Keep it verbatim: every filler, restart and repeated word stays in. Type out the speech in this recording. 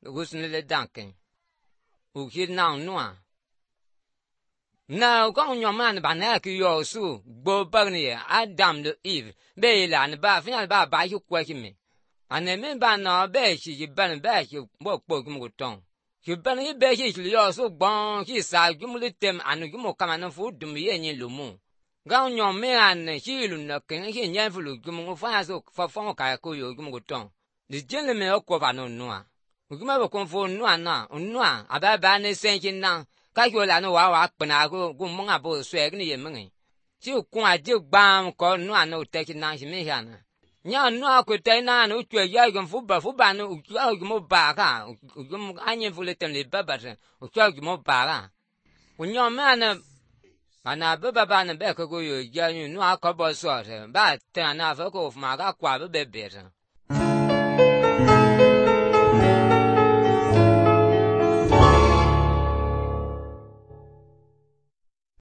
gusne le danken u hit nang noa na ko nyoman ba na ki yo su gbo bagni Adam le Eve be la ne ba final ba ba yu kwa kimi ane men ba na be chi ji ban ba chi bo kpo gum go ton ki ban yi be chi chi yo su gbon ki sa gum le tem anu gum kama na fu dum ye nyi lu mu ga nyom me an chi lu na ken hi nyan fu lu gum go fa so fa fa ka ko yo gum go ton di jele me ko ba no noa gum ba ko fu noa na noa aba ba ne sen chin na ka yo la no wa wa pna go gum mo nga bo swe ni ye mengi ji ku a ji gbam ko noa no te chin na shi me ya na nya noa ko te na no twe ya gum fu ba fu ba no u gum ba ka gum anye fu le tem le ba ba u gum ba ka u nyo ma na ana ba ba ba na be ko go yo ya no a ko bo so ba te na fa ko fu ma ga kwa be be be